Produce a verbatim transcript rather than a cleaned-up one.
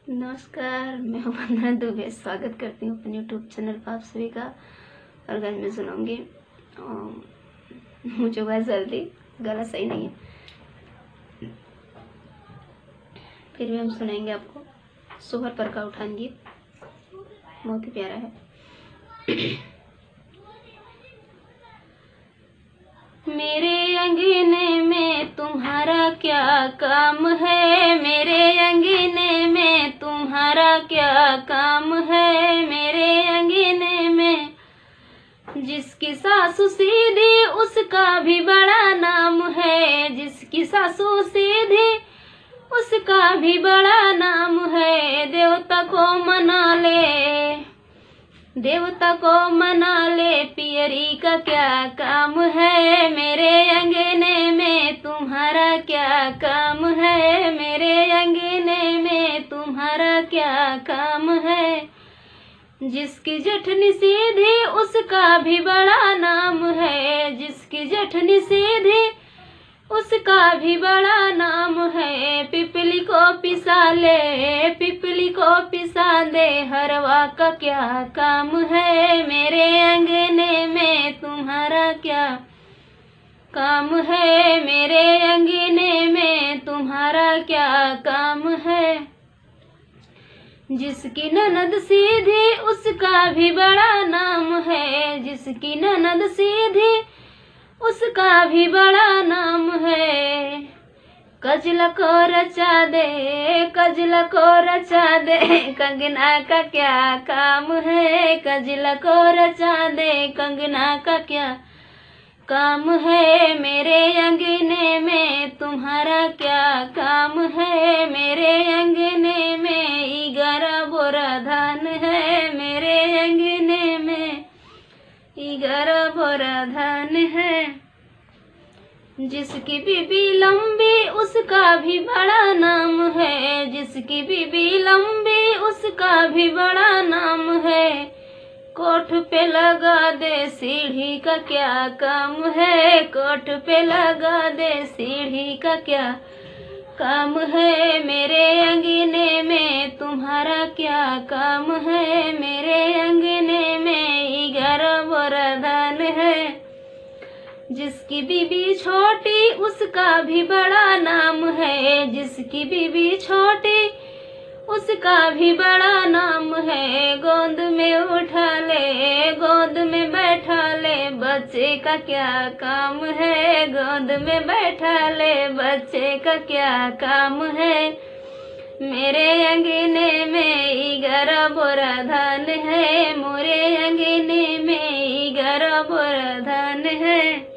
नमस्कार, मैं हूँ वंदना दुबे। स्वागत करती हूँ अपने यूट्यूब चैनल पर आप सभी का। और गाने में सुनाऊंगी मुझे बहुत जल्दी, गला सही नहीं है, फिर भी हम सुनाएंगे आपको। सोहर पर का उठान गीत बहुत ही प्यारा है। मेरे अंगने में तुम्हारा क्या काम है, मेरे अंगने में तुम्हारा क्या काम है, मेरे अंगने में जिसकी सासु सीधी उसका भी बड़ा नाम है, जिसकी सासु सीधी उसका भी बड़ा नाम है। देवता को मना ले, देवता को मना ले, पियरी का क्या काम है, मेरे अंगने में तुम्हारा क्या काम है, मेरे अंगने में तुम्हारा क्या काम है। जिसकी जेठनी सीधी उसका भी बड़ा नाम है, जिसकी जेठनी सीधी उसका भी बड़ा नाम है। पिपली को पिसा ले, पिपली को पिसा दे, हरवा का क्या काम है, मेरे अंगने में तुम्हारा क्या काम है, मेरे अंगने में तुम्हारा क्या काम है। जिसकी ननद सीधी उसका भी बड़ा नाम है, जिसकी ननद सीधी उसका भी बड़ा नाम है। कजला को रचा दे, कजला को रचा दे, कंगना का क्या काम है, कजला को रचा दे, कंगना का क्या काम है, मेरे अंगने में तुम्हारा क्या काम है, मेरे अंगने में ग्यारह बोरा धान है, मेरे अंगने में ग्यारह बोरा धान है। जिसकी बीबी लंबी उसका भी बड़ा नाम है, जिसकी बीबी लंबी उसका भी बड़ा नाम है। कोठ पे लगा दे सीढ़ी का क्या काम है, कोठ पे लगा दे सीढ़ी का क्या काम है, मेरे अंगने में तुम्हारा क्या काम है, मेरे अंगने में ग्यारह बोरा धान है। जिसकी बीबी छोटी उसका भी बड़ा नाम है, जिसकी बीबी छोटी उसका भी बड़ा नाम है। गोद में उठा ले, गोद में बैठा ले, बच्चे का क्या काम है, गोद में बैठा ले, बच्चे का क्या काम है। मेरे अंगने में ग्यारह बोरा धान है, मोरे अंगने में ग्यारह बोरा धान है।